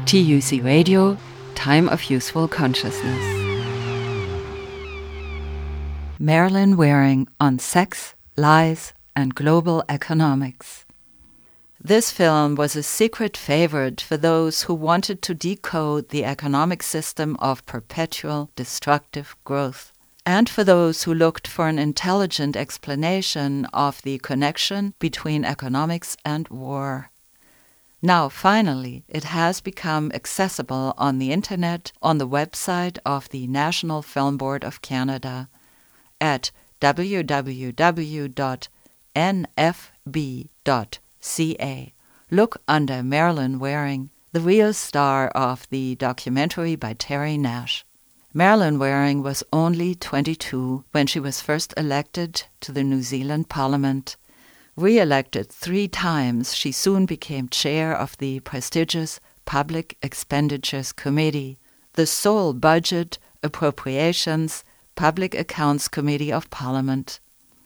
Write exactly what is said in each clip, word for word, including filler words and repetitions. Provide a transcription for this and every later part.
T U C Radio, Time of Useful Consciousness. Marilyn Waring on Sex, Lies, and Global Economics. This film was a secret favorite for those who wanted to decode the economic system of perpetual destructive growth, and for those who looked for an intelligent explanation of the connection between economics and war. Now, finally, it has become accessible on the internet on the website of the National Film Board of Canada at w w w dot n f b dot c a. Look under Marilyn Waring, the real star of the documentary by Terry Nash. Marilyn Waring was only twenty-two when she was first elected to the New Zealand Parliament. Re-elected three times, she soon became chair of the prestigious Public Expenditures Committee, the sole Budget, Appropriations, Public Accounts Committee of Parliament.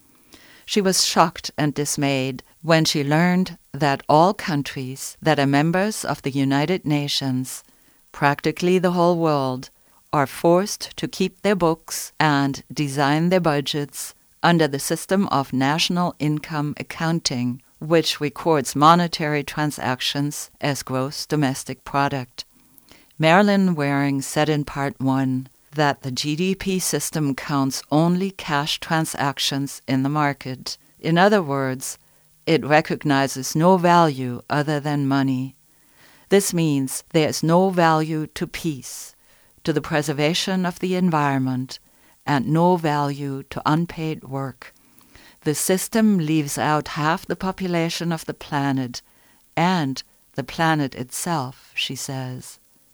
She was shocked and dismayed when she learned that all countries that are members of the United Nations, practically the whole world, are forced to keep their books and design their budgets under the system of national income accounting, which records monetary transactions as gross domestic product. Marilyn Waring said in part one that the G D P system counts only cash transactions in the market. In other words, it recognizes no value other than money. This means there is no value to peace, to the preservation of the environment, and no value to unpaid work. The system leaves out half the population of the planet and the planet itself, she says.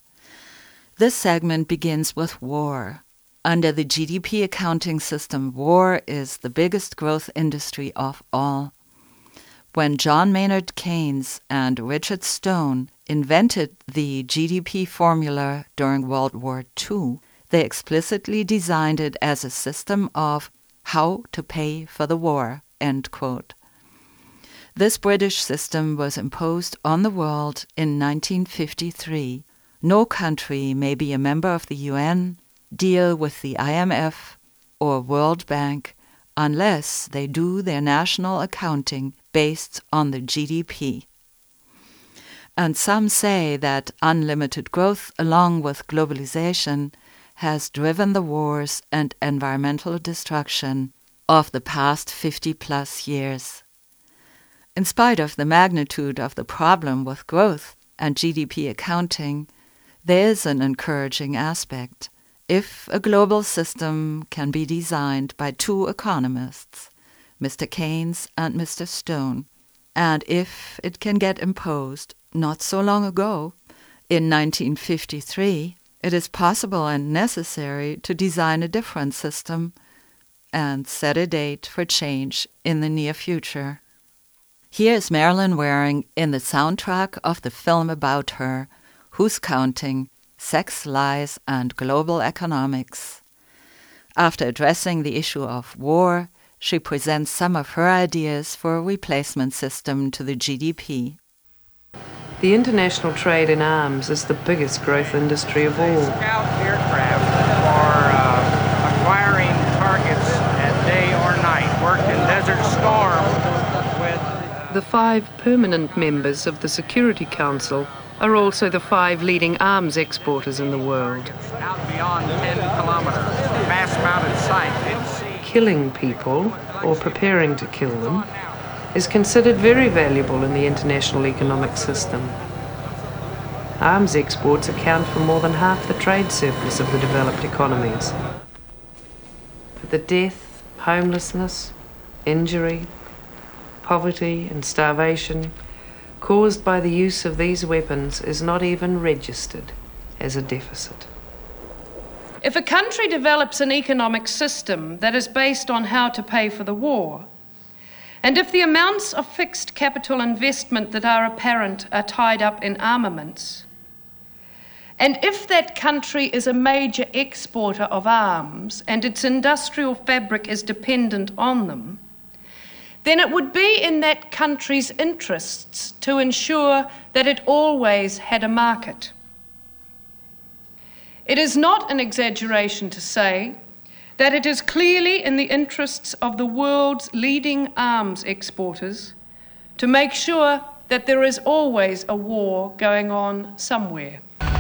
This segment begins with war. Under the G D P accounting system, war is the biggest growth industry of all. When John Maynard Keynes and Richard Stone invented the G D P formula during World War Two, they explicitly designed it as a system of how to pay for the war, end quote. This British system was imposed on the world in nineteen fifty-three. No country may be a member of the U N, deal with the I M F or World Bank unless they do their national accounting based on the G D P. And some say that unlimited growth along with globalization has driven the wars and environmental destruction of the past fifty plus years. In spite of the magnitude of the problem with growth and G D P accounting, there is an encouraging aspect. If a global system can be designed by two economists, Mister Keynes and Mister Stone, and if it can get imposed not so long ago, in nineteen fifty-three, it is possible and necessary to design a different system and set a date for change in the near future. Here is Marilyn Waring in the soundtrack of the film about her, Who's Counting? Sex, Lies, and Global Economics. After addressing the issue of war, she presents some of her ideas for a replacement system to the G D P. The international trade in arms is the biggest growth industry of all. Scout aircraft are uh, acquiring targets at day or night, worked in Desert Storm with... Uh, the five permanent members of the Security Council are also the five leading arms exporters in the world. Out beyond ten kilometers, mass-mounted sight at sea. Killing people, or preparing to kill them, is considered very valuable in the international economic system. Arms exports account for more than half the trade surplus of the developed economies. But the death, homelessness, injury, poverty and starvation caused by the use of these weapons is not even registered as a deficit. If a country develops an economic system that is based on how to pay for the war, and if the amounts of fixed capital investment that are apparent are tied up in armaments, and if that country is a major exporter of arms and its industrial fabric is dependent on them, then it would be in that country's interests to ensure that it always had a market. It is not an exaggeration to say that it is clearly in the interests of the world's leading arms exporters to make sure that there is always a war going on somewhere.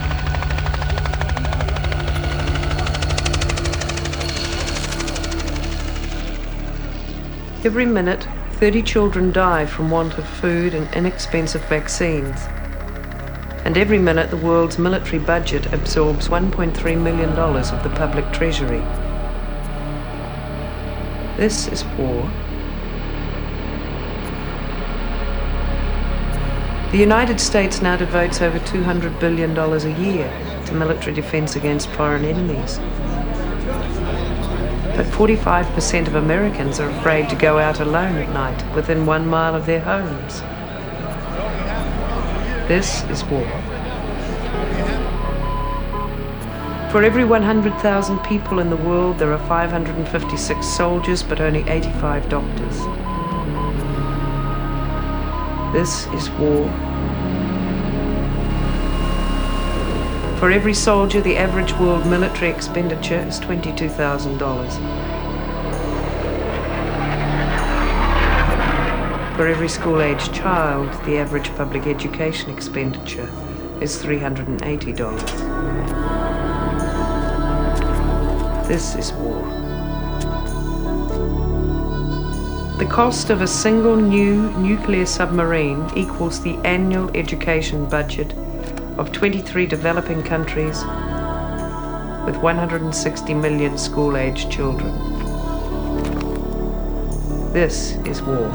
Every minute, thirty children die from want of food and inexpensive vaccines. And every minute, the world's military budget absorbs one point three million dollars of the public treasury. This is war. The United States now devotes over two hundred billion dollars a year to military defense against foreign enemies. But forty-five percent of Americans are afraid to go out alone at night within one mile of their homes. This is war. For every one hundred thousand people in the world, there are five hundred fifty-six soldiers, but only eighty-five doctors. This is war. For every soldier, the average world military expenditure is twenty-two thousand dollars. For every school-aged child, the average public education expenditure is three hundred eighty dollars. This is war. The cost of a single new nuclear submarine equals the annual education budget of twenty-three developing countries with one hundred sixty million school-aged children. This is war.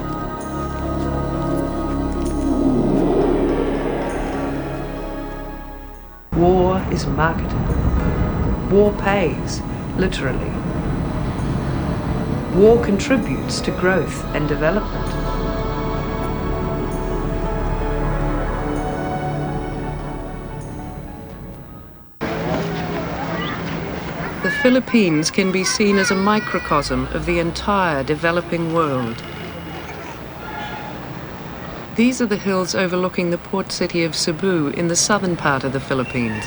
War is marketable. War pays, literally. War contributes to growth and development. The Philippines can be seen as a microcosm of the entire developing world. These are the hills overlooking the port city of Cebu in the southern part of the Philippines.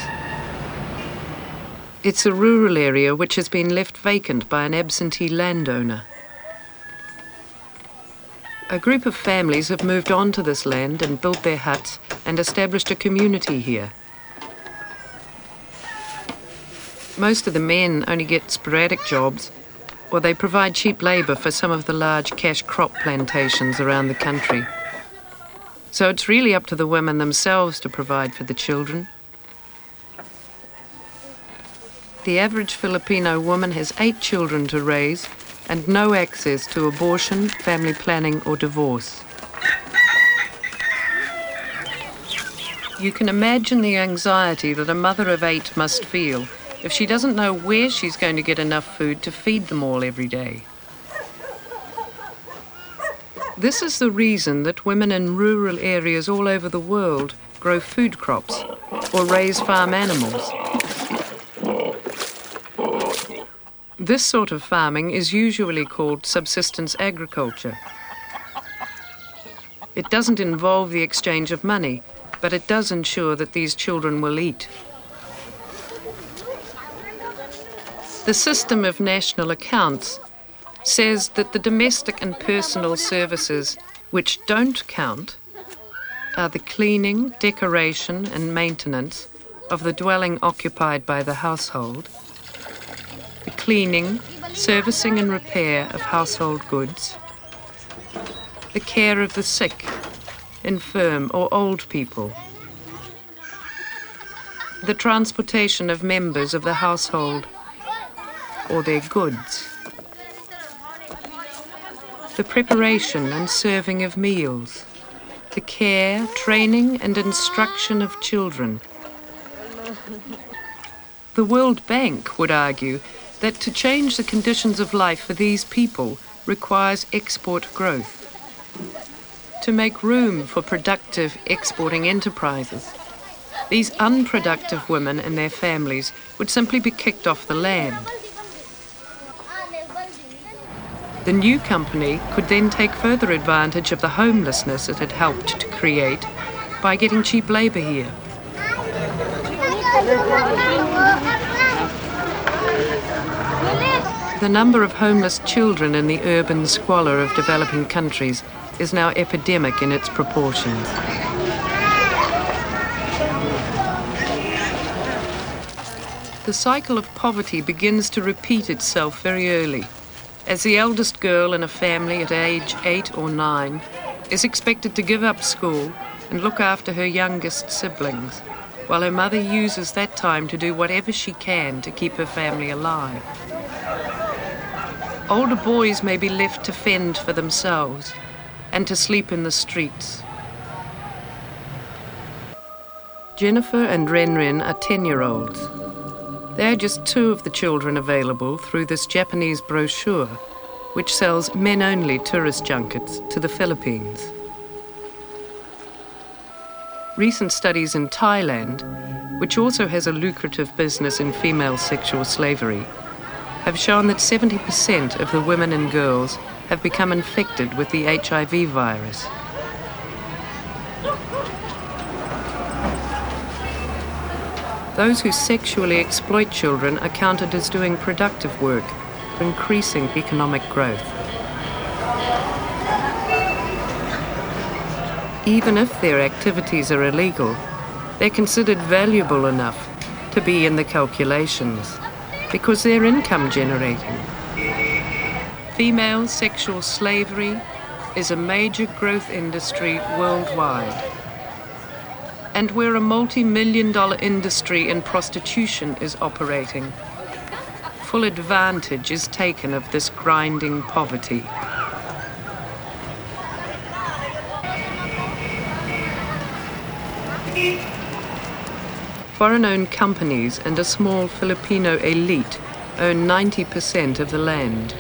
It's a rural area which has been left vacant by an absentee landowner. A group of families have moved onto this land and built their huts and established a community here. Most of the men only get sporadic jobs, or they provide cheap labour for some of the large cash crop plantations around the country. So it's really up to the women themselves to provide for the children. The average Filipino woman has eight children to raise and no access to abortion, family planning or divorce. You can imagine the anxiety that a mother of eight must feel if she doesn't know where she's going to get enough food to feed them all every day. This is the reason that women in rural areas all over the world grow food crops or raise farm animals. This sort of farming is usually called subsistence agriculture. It doesn't involve the exchange of money, but it does ensure that these children will eat. The system of national accounts says that the domestic and personal services which don't count are the cleaning, decoration and maintenance of the dwelling occupied by the household, the cleaning, servicing and repair of household goods, the care of the sick, infirm or old people, the transportation of members of the household or their goods, the preparation and serving of meals, the care, training and instruction of children. The World Bank would argue that to change the conditions of life for these people requires export growth. To make room for productive exporting enterprises, these unproductive women and their families would simply be kicked off the land. The new company could then take further advantage of the homelessness it had helped to create by getting cheap labour here. The number of homeless children in the urban squalor of developing countries is now epidemic in its proportions. The cycle of poverty begins to repeat itself very early, as the eldest girl in a family at age eight or nine is expected to give up school and look after her youngest siblings, while her mother uses that time to do whatever she can to keep her family alive. Older boys may be left to fend for themselves and to sleep in the streets. Jennifer and Renren are ten-year-olds. They're just two of the children available through this Japanese brochure, which sells men-only tourist junkets to the Philippines. Recent studies in Thailand, which also has a lucrative business in female sexual slavery, have shown that seventy percent of the women and girls have become infected with the H I V virus. Those who sexually exploit children are counted as doing productive work for increasing economic growth. Even if their activities are illegal, they're considered valuable enough to be in the calculations because they're income generating. Female sexual slavery is a major growth industry worldwide. And where a multi-million dollar industry in prostitution is operating, full advantage is taken of this grinding poverty. Foreign-owned companies and a small Filipino elite own ninety percent of the land.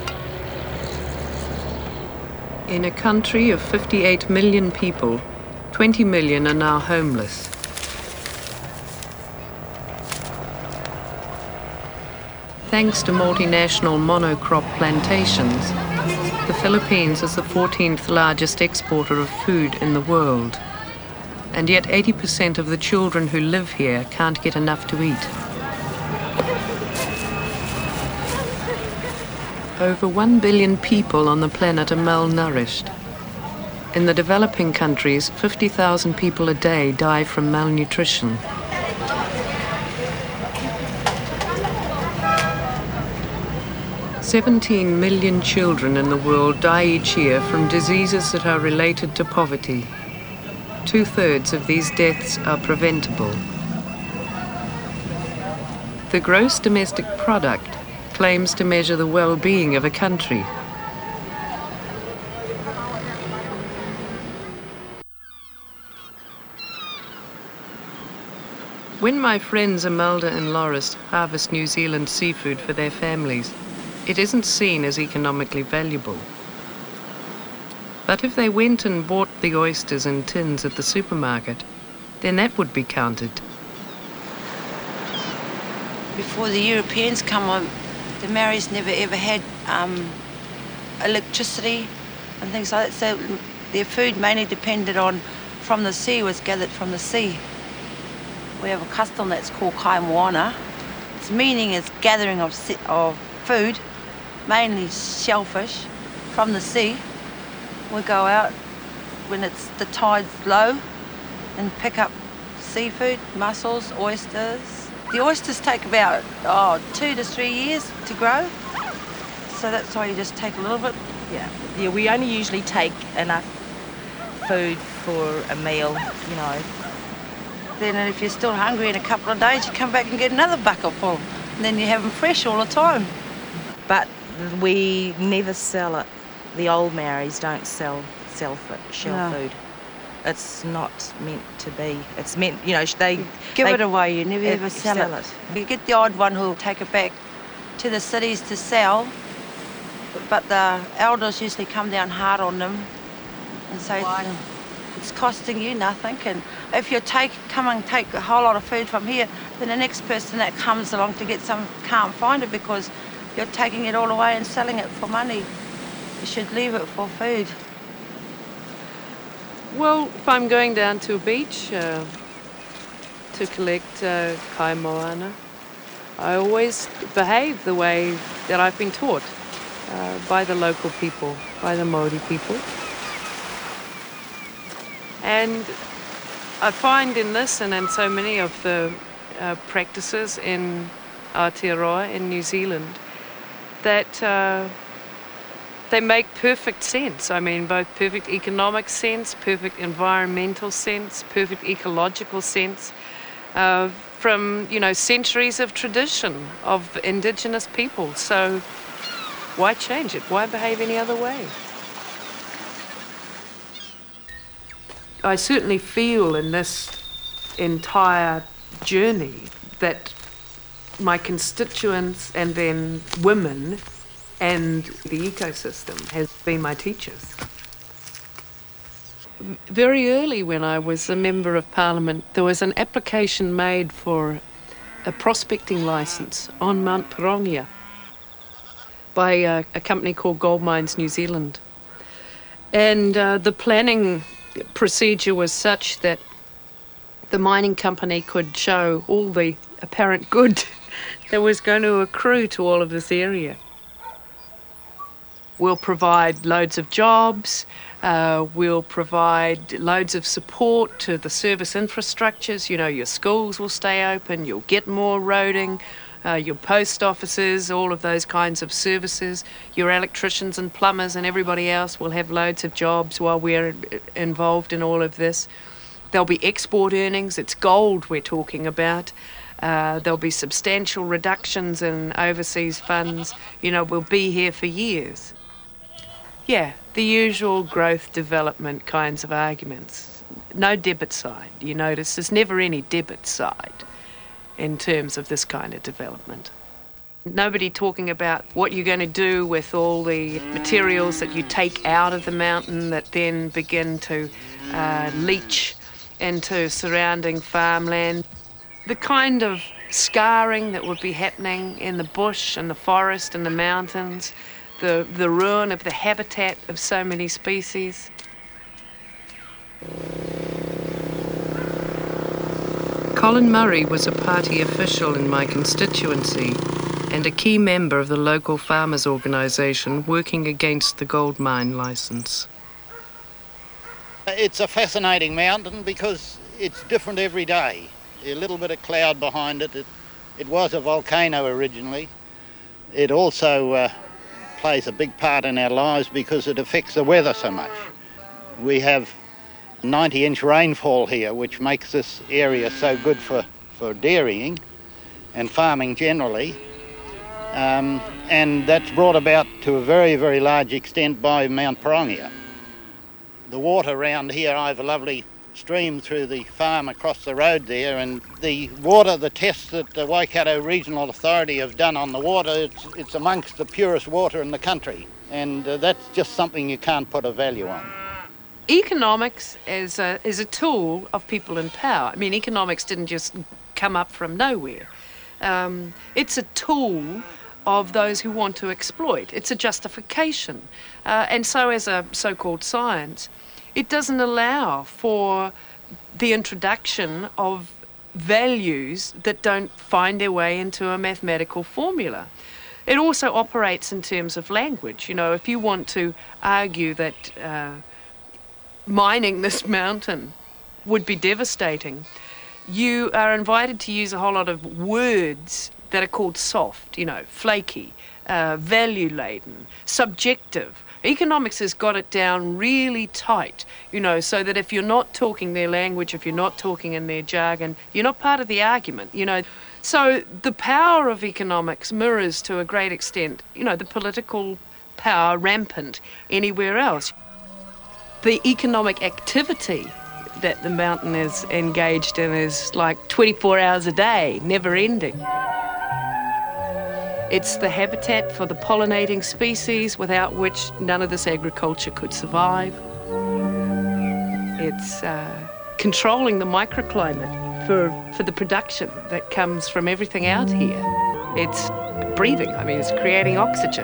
In a country of fifty-eight million people, twenty million are now homeless. Thanks to multinational monocrop plantations, the Philippines is the fourteenth largest exporter of food in the world. And yet eighty percent of the children who live here can't get enough to eat. Over one billion people on the planet are malnourished. In the developing countries, fifty thousand people a day die from malnutrition. seventeen million children in the world die each year from diseases that are related to poverty. Two-thirds of these deaths are preventable. The gross domestic product claims to measure the well-being of a country. When my friends Imelda and Loris harvest New Zealand seafood for their families, it isn't seen as economically valuable. But if they went and bought the oysters in tins at the supermarket, then that would be counted. Before the Europeans come on, the Maoris never ever had um, electricity and things like that, so their food mainly depended on from the sea, was gathered from the sea. We have a custom that's called kai moana. Its meaning is gathering of, of food, mainly shellfish, from the sea. We go out when it's the tide's low and pick up seafood, mussels, oysters. The oysters take about oh, two to three years to grow, so that's why you just take a little bit. Yeah, yeah. We only usually take enough food for a meal, you know. Then if you're still hungry in a couple of days, you come back and get another bucket full, and then you have them fresh all the time. But we never sell it. The old Maoris don't sell sell shell No. food. It's not meant to be. It's meant, you know, they Give they, it away, you never uh, ever sell, sell it. it. You get the odd one who'll take it back to the cities to sell, but the elders usually come down hard on them and say, it's costing you nothing, and if you take, come and take a whole lot of food from here, then the next person that comes along to get some can't find it because you're taking it all away and selling it for money. You should leave it for food. Well, if I'm going down to a beach uh, to collect uh, kai moana, I always behave the way that I've been taught uh, by the local people, by the Māori people. And I find in this and in so many of the uh, practices in Aotearoa in New Zealand that uh, they make perfect sense. I mean, both perfect economic sense, perfect environmental sense, perfect ecological sense, uh, from, you know, centuries of tradition of Indigenous people. So why change it? Why behave any other way? I certainly feel in this entire journey that my constituents and then women and the ecosystem has been my teachers. Very early when I was a Member of Parliament, there was an application made for a prospecting licence on Mount Pirongia by a, a company called Gold Mines New Zealand. And uh, the planning procedure was such that the mining company could show all the apparent good that was going to accrue to all of this area. We'll provide loads of jobs, uh, we'll provide loads of support to the service infrastructures. You know, your schools will stay open, you'll get more roading, uh, your post offices, all of those kinds of services. Your electricians and plumbers and everybody else will have loads of jobs while we're involved in all of this. There'll be export earnings, it's gold we're talking about. Uh, there'll be substantial reductions in overseas funds. You know, we'll be here for years. Yeah, the usual growth development kinds of arguments. No debit side, you notice. There's never any debit side in terms of this kind of development. Nobody talking about what you're going to do with all the materials that you take out of the mountain that then begin to uh, leach into surrounding farmland. The kind of scarring that would be happening in the bush and the forest and the mountains, the, the ruin of the habitat of so many species. Colin Murray was a party official in my constituency and a key member of the local farmers' organisation working against the gold mine licence. It's a fascinating mountain because it's different every day. A little bit of cloud behind it. It, it was a volcano originally. It also uh, plays a big part in our lives because it affects the weather so much. We have ninety inch rainfall here, which makes this area so good for, for dairying and farming generally. Um, and that's brought about to a very, very large extent by Mount Pirongia. The water around here, I have a lovely stream through the farm across the road there, and the water, the tests that the Waikato Regional Authority have done on the water, it's, it's amongst the purest water in the country, and uh, that's just something you can't put a value on. Economics is a, is a tool of people in power. I mean, economics didn't just come up from nowhere. Um, it's a tool of those who want to exploit. It's a justification. Uh, and so as a so-called science, it doesn't allow for the introduction of values that don't find their way into a mathematical formula. It also operates in terms of language. You know, if you want to argue that uh, mining this mountain would be devastating, you are invited to use a whole lot of words that are called soft, you know, flaky, uh, value-laden, subjective. Economics has got it down really tight, you know, so that if you're not talking their language, if you're not talking in their jargon, you're not part of the argument, you know. So the power of economics mirrors to a great extent, you know, the political power rampant anywhere else. The economic activity that the mountain is engaged in is like twenty-four hours a day, never ending. It's the habitat for the pollinating species without which none of this agriculture could survive. It's uh, controlling the microclimate for, for the production that comes from everything out here. It's breathing, I mean, it's creating oxygen.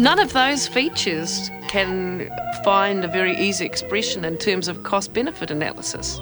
None of those features can find a very easy expression in terms of cost-benefit analysis.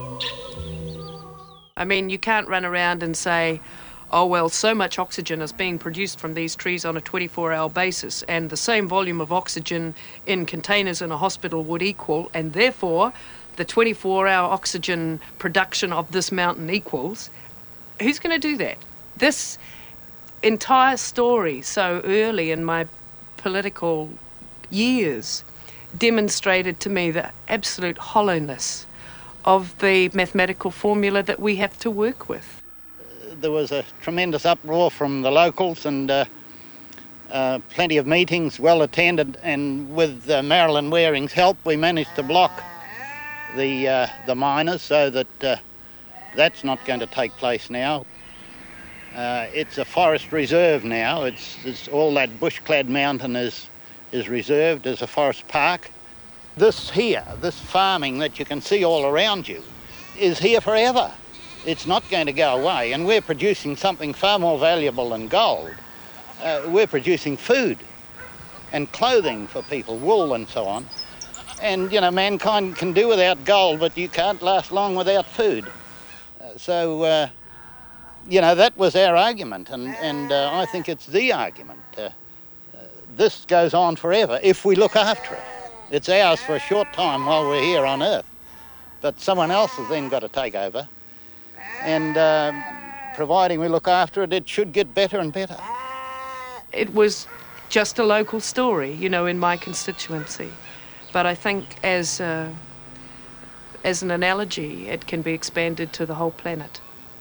I mean, you can't run around and say, oh, well, so much oxygen is being produced from these trees on a twenty-four hour basis, and the same volume of oxygen in containers in a hospital would equal, and therefore the twenty-four hour oxygen production of this mountain equals. Who's going to do that? This entire story, so early in my political years, demonstrated to me the absolute hollowness of the mathematical formula that we have to work with. There was a tremendous uproar from the locals and uh, uh, plenty of meetings, well attended, and with uh, Marilyn Waring's help we managed to block the, uh, the miners so that uh, that's not going to take place now. Uh, it's a forest reserve now. It's, it's all that bush-clad mountain is, is reserved as a forest park. This here, this farming that you can see all around you, is here forever. It's not going to go away, and we're producing something far more valuable than gold. Uh, we're producing food and clothing for people, wool and so on. And, you know, mankind can do without gold, but you can't last long without food. Uh, so, uh, you know, that was our argument, and, and uh, I think it's the argument. Uh, uh, this goes on forever if we look after it. It's ours for a short time while we're here on Earth, but someone else has then got to take over. And uh, providing we look after it, it should get better and better. It was just a local story, you know, in my constituency. But I think as, uh, as an analogy, it can be expanded to the whole planet.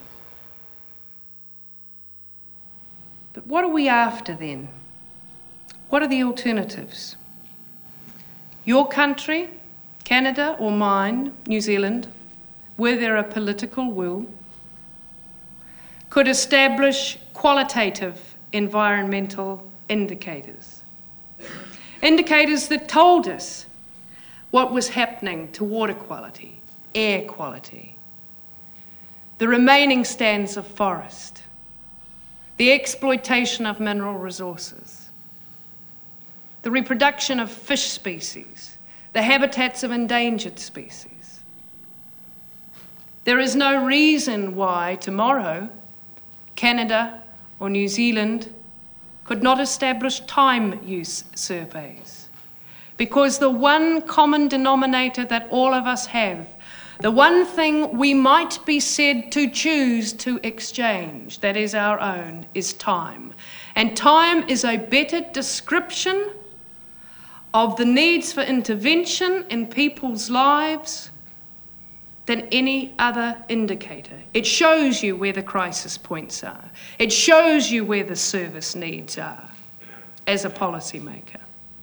But what are we after then? What are the alternatives? Your country, Canada, or mine, New Zealand, where there are political will, could establish qualitative environmental indicators. Indicators that told us what was happening to water quality, air quality, the remaining stands of forest, the exploitation of mineral resources, the reproduction of fish species, the habitats of endangered species. There is no reason why tomorrow Canada or New Zealand could not establish time use surveys, because the one common denominator that all of us have, the one thing we might be said to choose to exchange, that is our own, is time. And time is a better description of the needs for intervention in people's lives than any other indicator. It shows you where the crisis points are. It shows you where the service needs are as a policymaker.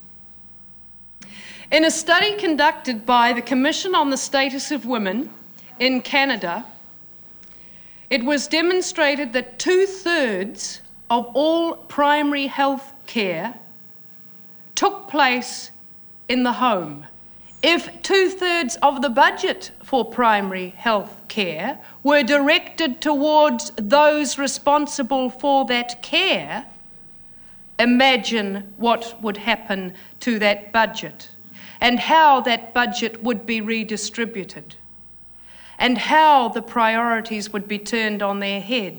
In a study conducted by the Commission on the Status of Women in Canada, it was demonstrated that two-thirds of all primary health care took place in the home. If two-thirds of the budget for primary health care were directed towards those responsible for that care, imagine what would happen to that budget and how that budget would be redistributed and how the priorities would be turned on their head.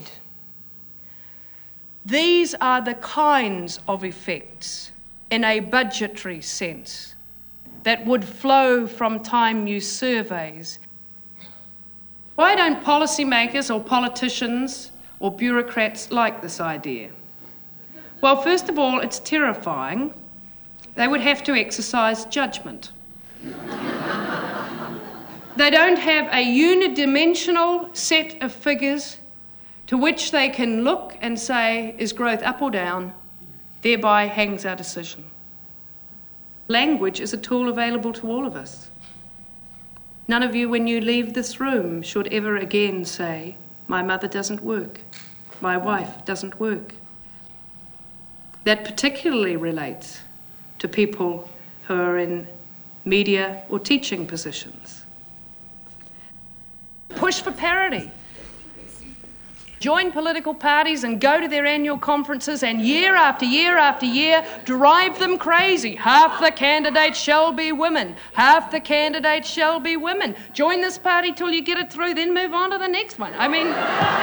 These are the kinds of effects in a budgetary sense that would flow from time use surveys. Why don't policymakers or politicians or bureaucrats like this idea? Well, first of all, it's terrifying. They would have to exercise judgment. They don't have a unidimensional set of figures to which they can look and say, is growth up or down? Thereby hangs our decision. Language is a tool available to all of us. None of you, when you leave this room, should ever again say, my mother doesn't work, my wife doesn't work. That particularly relates to people who are in media or teaching positions. Push for parity. join political parties and go to their annual conferences and year after year after year drive them crazy. Half the candidates shall be women. Half the candidates shall be women. Join this party till you get it through, then move on to the next one. I mean...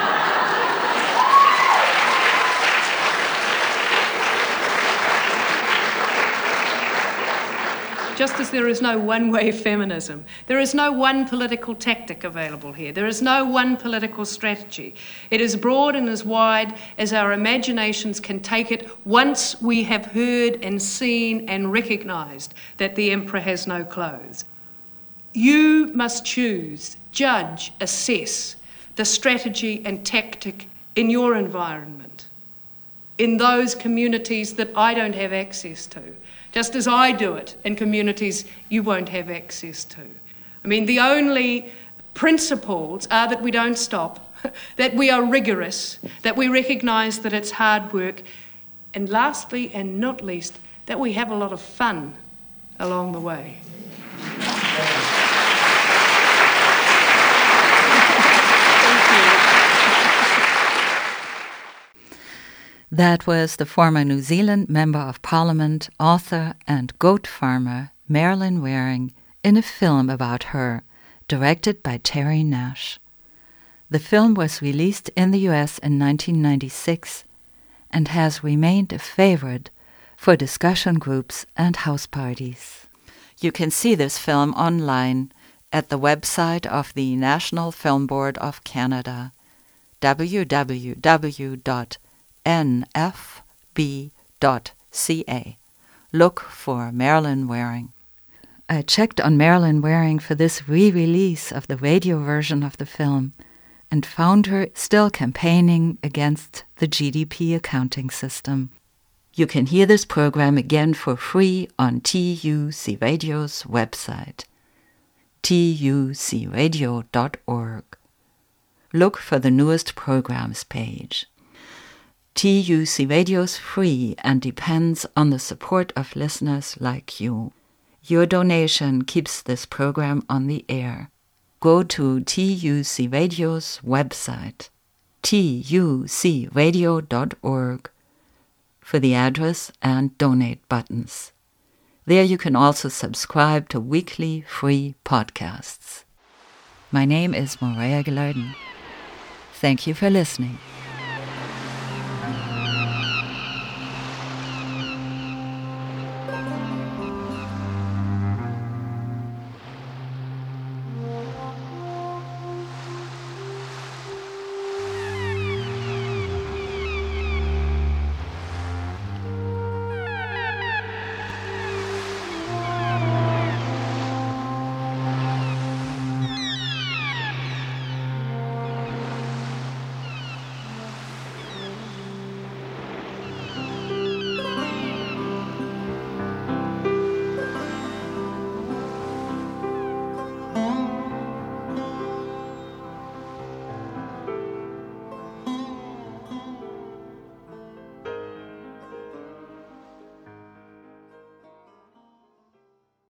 Just as there is no one-way feminism, there is no one political tactic available here. There is no one political strategy. It is broad and as wide as our imaginations can take it once we have heard and seen and recognised that the emperor has no clothes. You must choose, judge, assess the strategy and tactic in your environment, in those communities that I don't have access to, just as I do it in communities you won't have access to. I mean, the only principles are that we don't stop, that we are rigorous, that we recognise that it's hard work, and lastly and not least, that we have a lot of fun along the way. That was the former New Zealand Member of Parliament, author and goat farmer Marilyn Waring in a film about her, directed by Terry Nash. The film was released in the U S in nineteen ninety-six and has remained a favorite for discussion groups and house parties. You can see this film online at the website of the National Film Board of Canada, w w w dot n f b dot c a. Look for Marilyn Waring. I checked on Marilyn Waring for this re-release of the radio version of the film and found her still campaigning against the G D P accounting system. You can hear this program again for free on T U C Radio's website, t u c radio dot org. Look for the newest programs page. T U C Radio's free and depends on the support of listeners like you. Your donation keeps this program on the air. Go to T U C Radio's website, t u c radio dot org, for the address and donate buttons. There you can also subscribe to weekly free podcasts. My name is Morea Geluiden. Thank you for listening.